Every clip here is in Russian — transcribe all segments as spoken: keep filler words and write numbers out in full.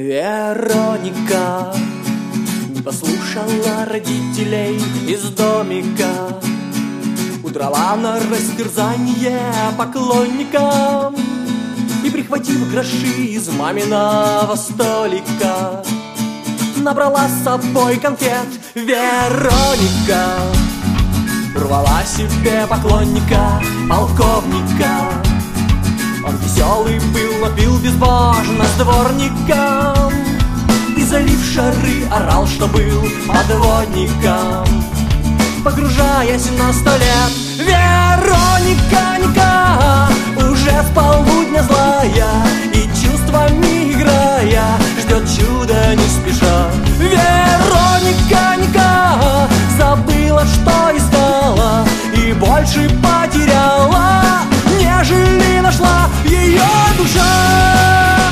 Вероника не послушала родителей из домика, удрала на растерзание поклонникам и, прихватив гроши из маминого столика, набрала с собой конфет. Вероника урвала себе поклонника, полковника. Он веселый был, но пил безбожно с дворником и, залив шары, орал, что был подводником, погружаясь на сто лет. Вероника, Ника, уже с полудня злая и чувствами играя, ждет чуда не спеша. Вероника, Ника, забыла, что искала, и больше потеряла, нежели нашла ее душа.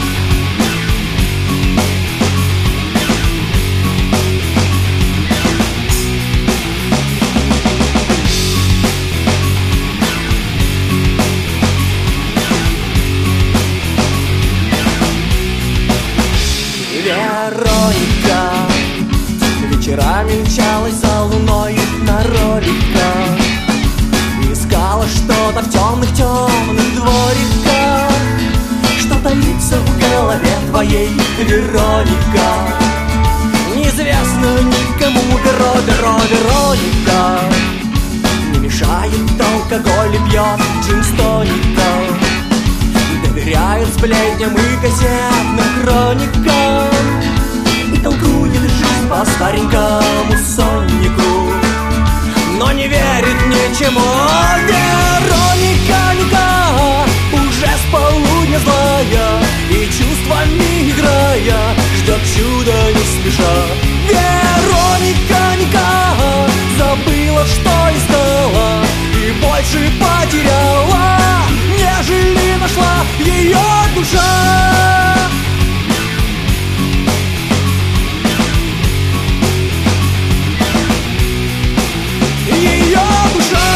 Вероника вечерами мчалась за луной на роликах, искала что-то в темных-темных двориках. Что таится в голове твоей, Вероника, неизвестно никому. Веро, Веро, Вероника не мешает алкоголь и пьет джин с тоником, доверяет сплетням и газетным хроникам и толкует жизнь по старенькому соннику, но не верит ничему. Вероника, Ника, уже с полудня злая и чувствами играя, ждет чуда не спеша. Вероника, Ника, забыла, что искала, и больше потеряла, нежели нашла ее душа. Ее душа.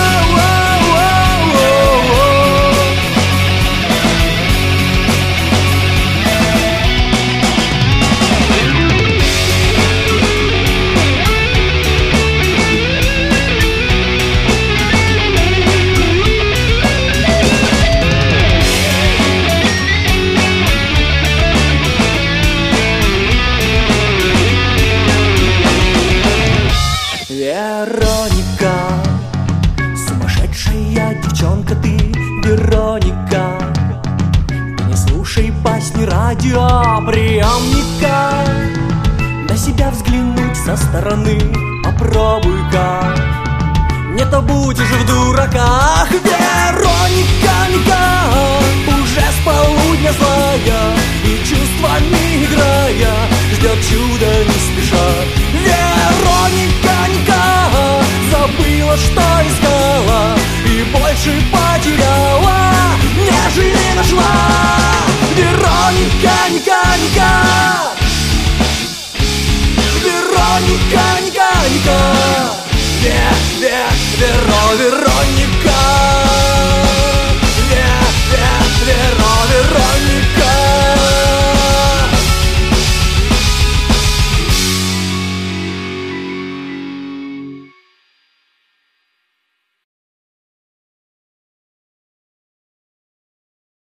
Вероника, сумасшедшая девчонка ты, Вероника, не слушай басни радиоприемника, на себя взглянуть со стороны попробуй-ка, не то будешь в дураках. Вероника, Ника, уже с полудня злая и чувствами играя, ждет чуда не спеша. Вероника, Ника, забыла, что искала, и больше потеряла, нежели нашла. Вероника, Ника, Ника, Вероника, Ника, Ника, Ве, Ве, Веро, Веро.